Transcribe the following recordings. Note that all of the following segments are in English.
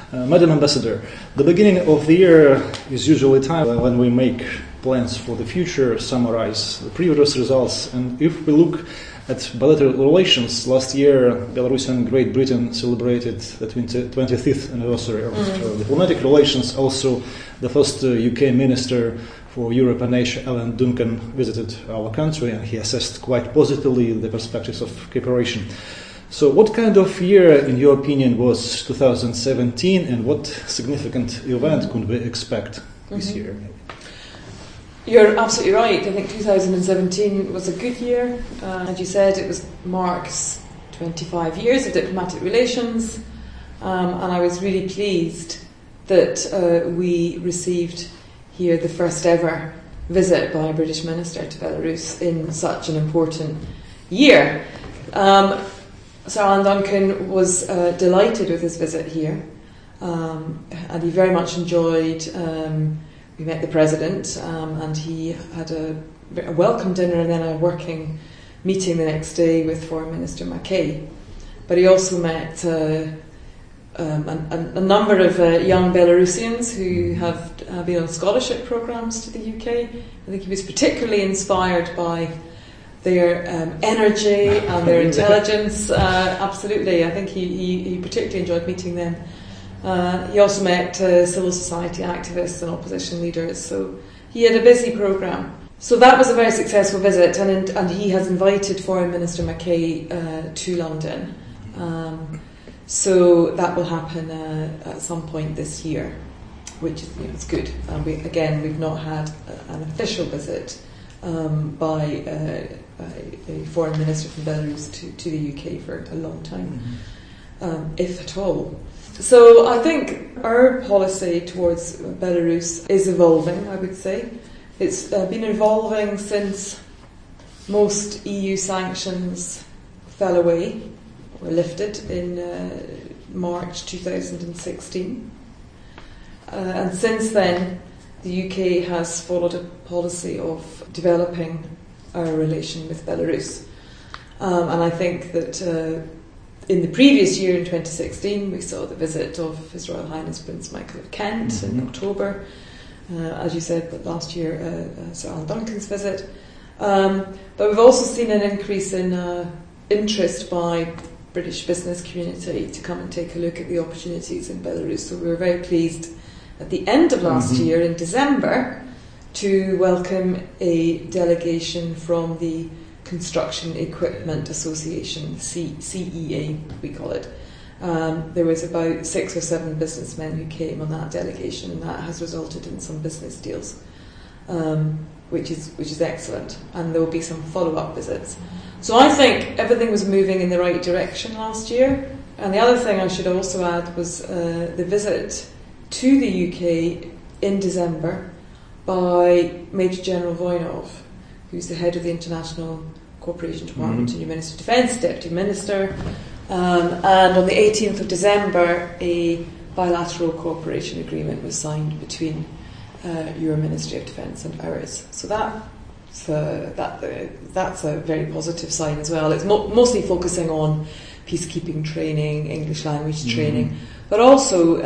Madam Ambassador, the beginning of the year is usually a time when we make plans for the future, summarize the previous results, and if we look at bilateral relations, last year Belarus and Great Britain celebrated the 25th anniversary of diplomatic relations. Also, the first UK Minister for Europe and Asia, Alan Duncan, visited our country, and he assessed quite positively the perspectives of cooperation. So what kind of year, in your opinion, was 2017, and what significant event could we expect this year? You're absolutely right. I think 2017 was a good year. As you said, it marks 25 years of diplomatic relations, and I was really pleased that we received here the first ever visit by a British minister to Belarus in such an important year. Sir Alan Duncan was delighted with his visit here, and he very much enjoyed. We met the President, and he had a welcome dinner and then a working meeting the next day with Foreign Minister Mackay. But he also met a number of young Belarusians who have been on scholarship programmes to the UK. I think he was particularly inspired by their energy and their intelligence. Absolutely, I think he particularly enjoyed meeting them. He also met civil society activists and opposition leaders, so he had a busy programme. So that was a very successful visit, and he has invited Foreign Minister Mackay to London. So that will happen at some point this year, which is it's good. We've not had an official visit by a foreign minister from Belarus to the UK for a long time, if at all. So I think our policy towards Belarus is evolving, I would say. It's been evolving since most EU sanctions fell away, were lifted in March 2016. And since then, the UK has followed a policy of developing our relation with Belarus. And I think that in the previous year, in 2016, we saw the visit of His Royal Highness Prince Michael of Kent in October. As you said, but last year, Sir Alan Duncan's visit. But we've also seen an increase in interest by British business community to come and take a look at the opportunities in Belarus. So we were very pleased at the end of last year, in December, to welcome a delegation from the Construction Equipment Association, CEA, we call it. There was about 6 or 7 businessmen who came on that delegation, and that has resulted in some business deals, which is excellent. And there will be some follow-up visits. So I think everything was moving in the right direction last year. And the other thing I should also add was the visit to the UK in December by Major General Voinov, who's the head of the International Cooperation Department and your Minister of Defence, Deputy Minister. And on the 18th of December, a bilateral cooperation agreement was signed between your Ministry of Defence and ours. So that's a very positive sign as well. It's mostly focusing on peacekeeping training, English language training, but also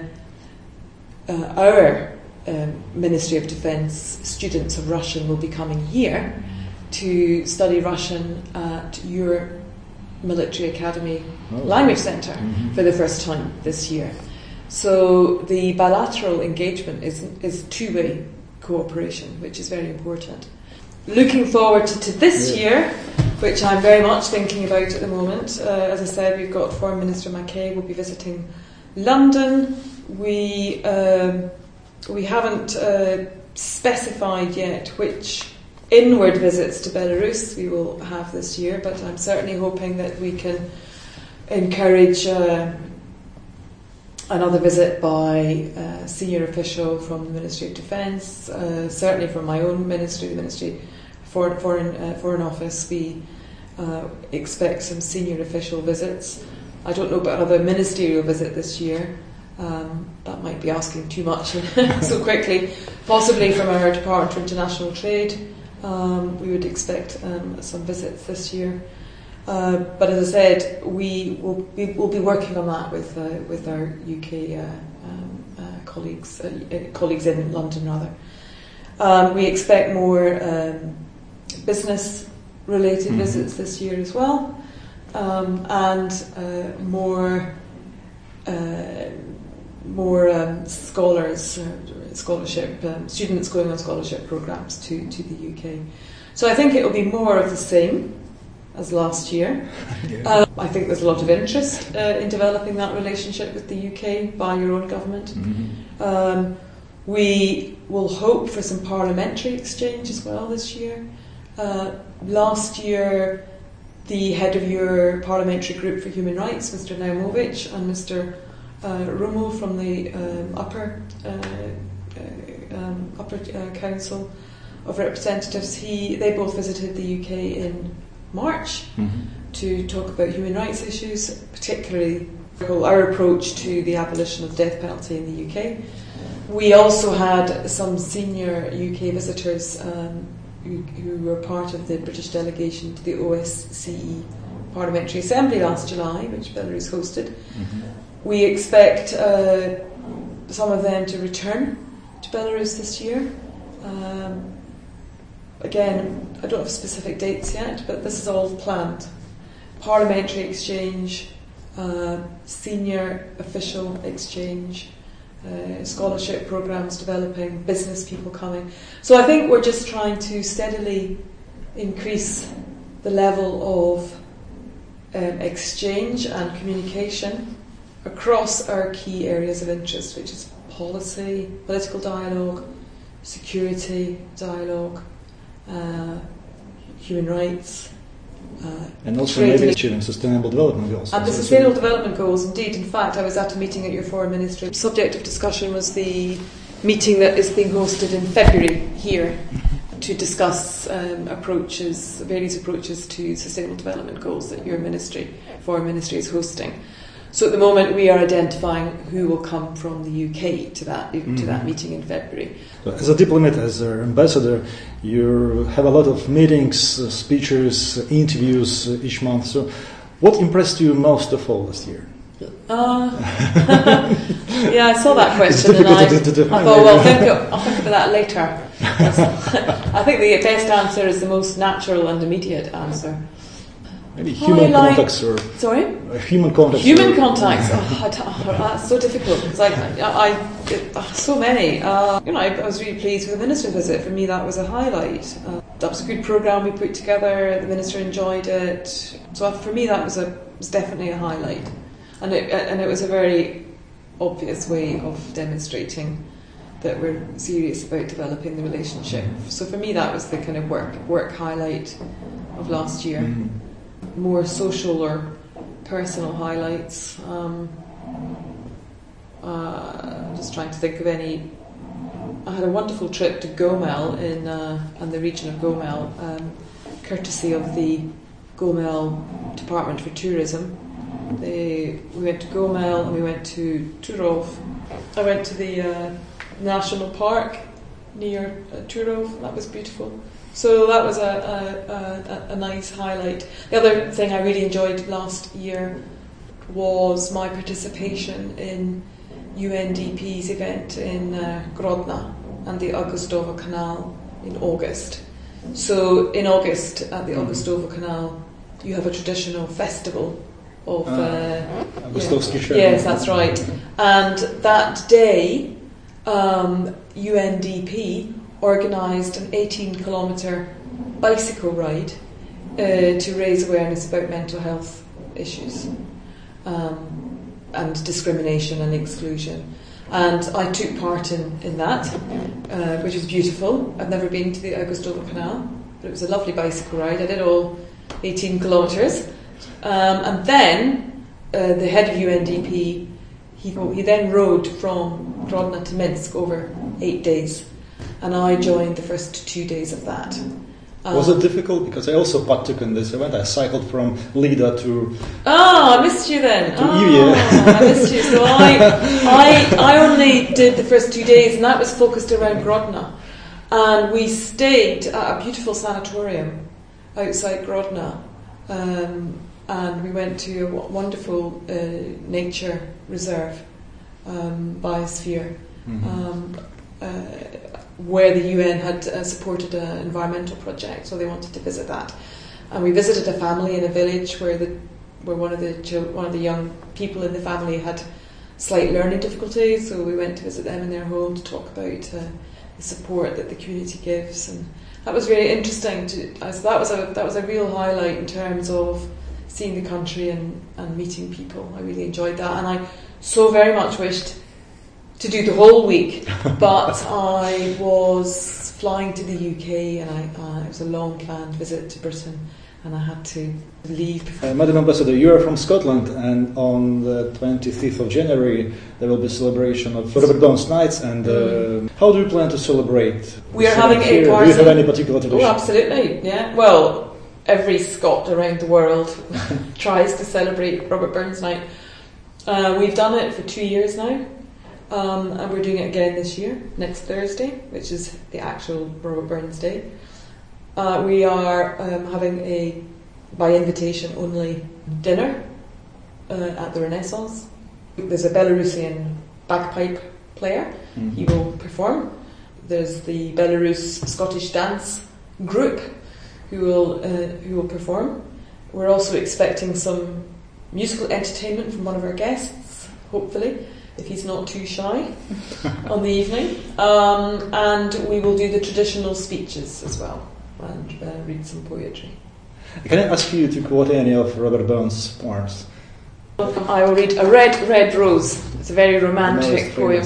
our Ministry of Defence students of Russian will be coming here to study Russian at your Military Academy Language Centre for the first time this year. So the bilateral engagement is two-way cooperation, which is very important. Looking forward to this year, which I'm very much thinking about at the moment. As I said, we've got Foreign Minister Mackay will be visiting London. We haven't specified yet which inward visits to Belarus we will have this year, but I'm certainly hoping that we can encourage another visit by a senior official from the Ministry of Defence, certainly from my own ministry, the Ministry Foreign Office. We expect some senior official visits. I don't know about another ministerial visit this year. That might be asking too much so quickly. Possibly from our Department for International Trade. We would expect some visits this year. But as I said, we'll be working on that with our UK colleagues in London rather. We expect more business-related visits this year as well, and more students going on scholarship programs to the UK. So I think it will be more of the same as last year. Yeah. I think there's a lot of interest in developing that relationship with the UK by your own government. Mm-hmm. We will hope for some parliamentary exchange as well this year. Last year, the head of your parliamentary group for human rights, Mr. Naumovic, and Mr. Rumo from the upper Council of Representatives, they both visited the UK in March to talk about human rights issues, particularly our approach to the abolition of the death penalty in the UK. We also had some senior UK visitors who were part of the British delegation to the OSCE Parliamentary Assembly last July, which Belarus hosted. Mm-hmm. We expect some of them to return to Belarus this year. Again, I don't have specific dates yet, but this is all planned. Parliamentary exchange, senior official exchange, scholarship programs developing, business people coming. So I think we're just trying to steadily increase the level of exchange and communication across our key areas of interest, which is policy, political dialogue, security dialogue, human rights, and also maybe achieving sustainable development goals. And the sustainable development goals, indeed. In fact, I was at a meeting at your foreign ministry. The subject of discussion was the meeting that is being hosted in February here to discuss various approaches to sustainable development goals that your foreign ministry is hosting. So at the moment we are identifying who will come from the UK to that meeting in February. So as a diplomat, as an ambassador, you have a lot of meetings, speeches, interviews each month. So what impressed you most of all this year? Yeah, I saw that question and I thought, well, I'll think about that later. I think the best answer is the most natural and immediate answer. Maybe human contacts or... Sorry? Human contacts. Human contacts. That's so difficult because I so many. I was really pleased with the minister visit. For me, that was a highlight. That was a good programme we put together. The minister enjoyed it. So for me, that was definitely a highlight. And it was a very obvious way of demonstrating that we're serious about developing the relationship. So for me, that was the kind of work highlight of last year. Mm-hmm. More social or personal highlights. Just trying to think of any. I had a wonderful trip to Gomel in the region of Gomel, courtesy of the Gomel Department for Tourism. We went to Gomel and we went to Turów. I went to the national park near Turów. That was beautiful. So that was a nice highlight. The other thing I really enjoyed last year was my participation in UNDP's event in Grodno and the Augustovo Canal in August. So in August at the Augustovo Canal you have a traditional festival of Augustovsky Show. Yes, that's right. And that day UNDP organised an 18-kilometre bicycle ride to raise awareness about mental health issues and discrimination and exclusion. And I took part in that, which was beautiful. I've never been to the Augustovo Canal, but it was a lovely bicycle ride. I did all 18 kilometres. And then the head of UNDP, he then rode from Grodno to Minsk over 8 days. And I joined the first 2 days of that. Was it difficult? Because I also partook in this event. I cycled from Lida to... I missed you then. Evia. I missed you. So I only did the first 2 days, and that was focused around Grodno. And we stayed at a beautiful sanatorium outside Grodno. and we went to a wonderful nature reserve, biosphere, where the UN had supported an environmental project, so they wanted to visit that. And we visited a family in a village where one of the young people in the family had slight learning difficulties, so we went to visit them in their home to talk about the support that the community gives, and that was really interesting. That was a real highlight in terms of seeing the country and meeting people. I really enjoyed that, and I so very much wished to do the whole week, but I was flying to the UK, and it was a long planned visit to Britain, and I had to leave. Madam Ambassador, you are from Scotland, and on the 25th of January there will be a celebration of Robert Burns Nights, and how do you plan to celebrate? We are having a party. Do you have any particular tradition? Oh, absolutely, yeah. Well, every Scot around the world tries to celebrate Robert Burns Night. We've done it for 2 years now, and we're doing it again this year, next Thursday, which is the actual Robert Burns Day. We are having a, by invitation only, dinner at the Renaissance. There's a Belarusian bagpipe player. He will perform. There's the Belarus Scottish dance group who will perform. We're also expecting some musical entertainment from one of our guests, hopefully, if he's not too shy, on the evening. And we will do the traditional speeches as well, and read some poetry. Can I ask you to quote any of Robert Burns' poems? I will read A Red, Red Rose. It's a very romantic poem.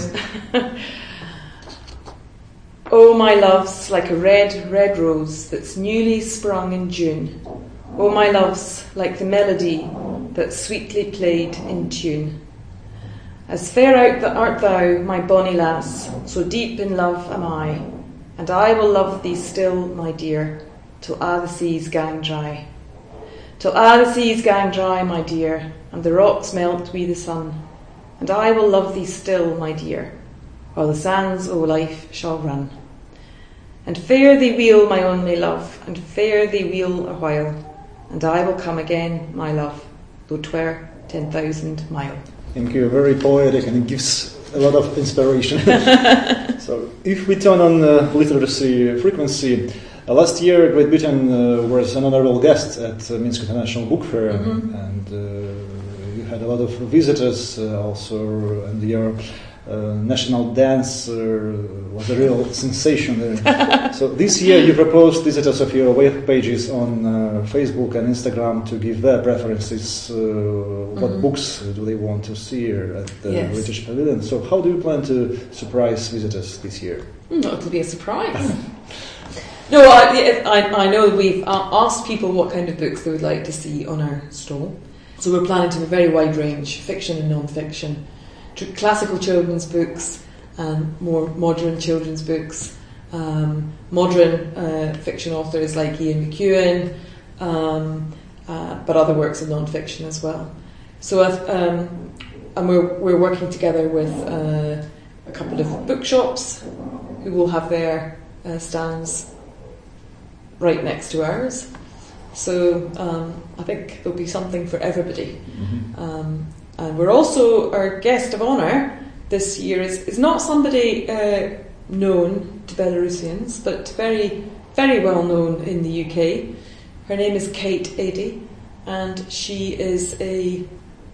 Oh, my love's like a red, red rose that's newly sprung in June. Oh, my love's like the melody that's sweetly played in tune. As fair out art thou, my bonny lass, so deep in love am I, and I will love thee still, my dear, till a' the seas gang dry. Till a' the seas gang dry, my dear, and the rocks melt wi' the sun, and I will love thee still, my dear, while the sands o' life shall run. And fare thee weel, my only love, and fare thee weel a while, and I will come again, my love, though 'twere 10,000 mile. Thank you. Very poetic, and it gives a lot of inspiration. So, if we turn on literacy frequency, last year Great Britain was an honorable guest at Minsk International Book Fair, and you had a lot of visitors also, and your national dance was a real sensation there. So this year you proposed visitors of your web pages on Facebook and Instagram to give their preferences, what books do they want to see at the British Pavilion. So how do you plan to surprise visitors this year? It'll be a surprise. No, I know we've asked people what kind of books they would like to see on our stall. So we're planning to have a very wide range, fiction and non-fiction, classical children's books and more modern children's books, modern fiction authors like Ian McEwan, but other works of non-fiction as well. So, and we're working together with a couple of bookshops who will have their stands right next to ours. So I think there'll be something for everybody. And we're also, our guest of honour this year is not somebody known to Belarusians, but very, very well known in the UK. Her name is Kate Adie, and she is a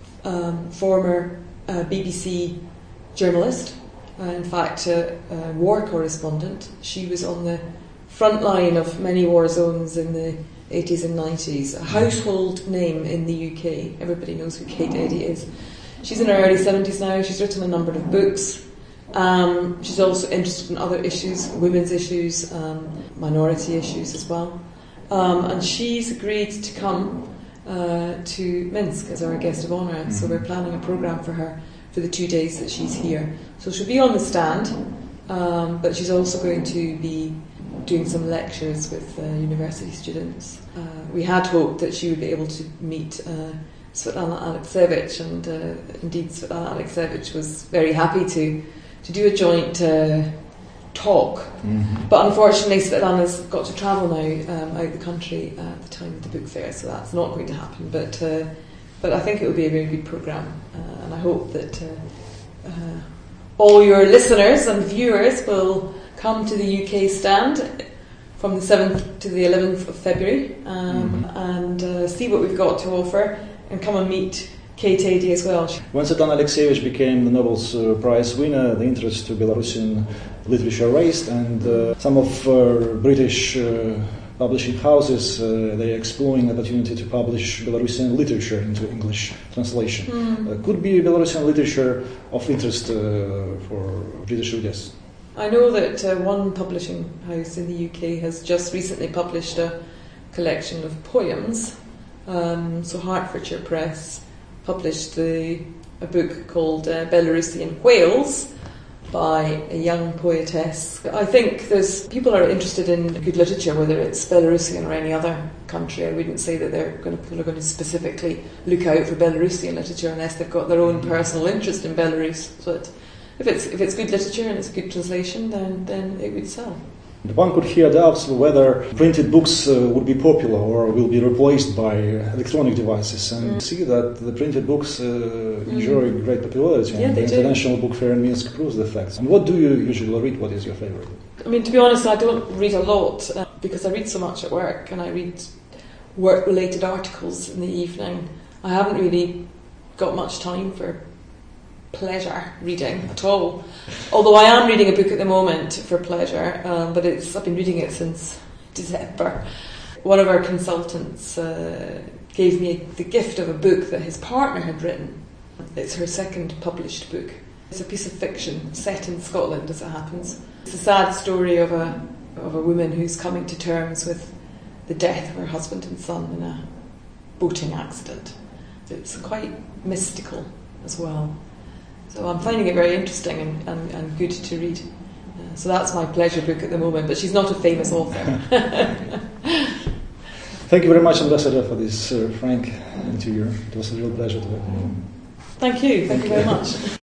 former BBC journalist, in fact a war correspondent. She was on the front line of many war zones in the 80s and 90s, a household name in the UK. Everybody knows who Kate Adie is. She's in her early 70s now. She's written a number of books. She's also interested in other issues, women's issues, minority issues as well. And she's agreed to come to Minsk as our guest of honour. So we're planning a programme for her for the 2 days that she's here. So she'll be on the stand, but she's also going to be doing some lectures with university students. We had hoped that she would be able to meet Svetlana Alexievich, and indeed Svetlana Alexievich was very happy to do a joint talk. But unfortunately, Svetlana's got to travel now out the country at the time of the book fair, so that's not going to happen. But I think it will be a very good programme, and I hope that all your listeners and viewers will come to the UK stand from the 7th to the 11th of February and see what we've got to offer, and come and meet Kate Adie as well. When Svetlana Alexievich became the Nobel Prize winner, the interest to Belarusian literature raised, and some of British publishing houses, they are exploring the opportunity to publish Belarusian literature into English translation. Could be Belarusian literature of interest for British readers? I know that one publishing house in the UK has just recently published a collection of poems. So Hertfordshire Press published a book called Belarusian Whales by a young poetess. I think people are interested in good literature, whether it's Belarusian or any other country. I wouldn't say that people are going to specifically look out for Belarusian literature unless they've got their own personal interest in Belarus. But if it's good literature and it's a good translation, then it would sell. One could hear doubts whether printed books would be popular or will be replaced by electronic devices, and see that the printed books enjoy great popularity, and the International Book Fair in Minsk proves the facts. And what do you usually read? What is your favourite? I mean, to be honest, I don't read a lot because I read so much at work, and I read work-related articles in the evening. I haven't really got much time for pleasure reading at all, although I am reading a book at the moment for pleasure, but I've been reading it since December. One of our consultants gave me the gift of a book that his partner had written. It's her second published book. It's a piece of fiction set in Scotland, as it happens. It's a sad story of a woman who's coming to terms with the death of her husband and son in a boating accident. It's quite mystical as well. So I'm finding it very interesting and good to read. So that's my pleasure book at the moment, but she's not a famous author. Thank you very much, Ambassador, for this frank interview. It was a real pleasure to have you. Thank you very much.